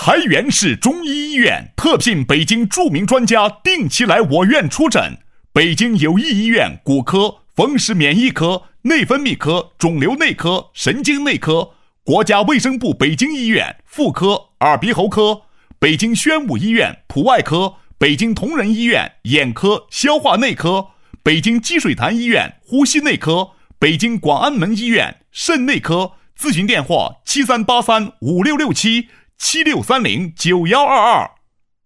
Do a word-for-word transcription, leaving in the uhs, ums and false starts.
太原市中医医院特聘北京著名专家定期来我院出诊。北京友谊医院骨科、风湿免疫科、内分泌科、肿瘤内科、神经内科，国家卫生部北京医院妇科、耳鼻喉科，北京宣武医院普外科，北京同仁医院眼科、消化内科，北京积水潭医院呼吸内科，北京广安门医院肾内科。咨询电话：七三八三五六六七七六三零九幺二二。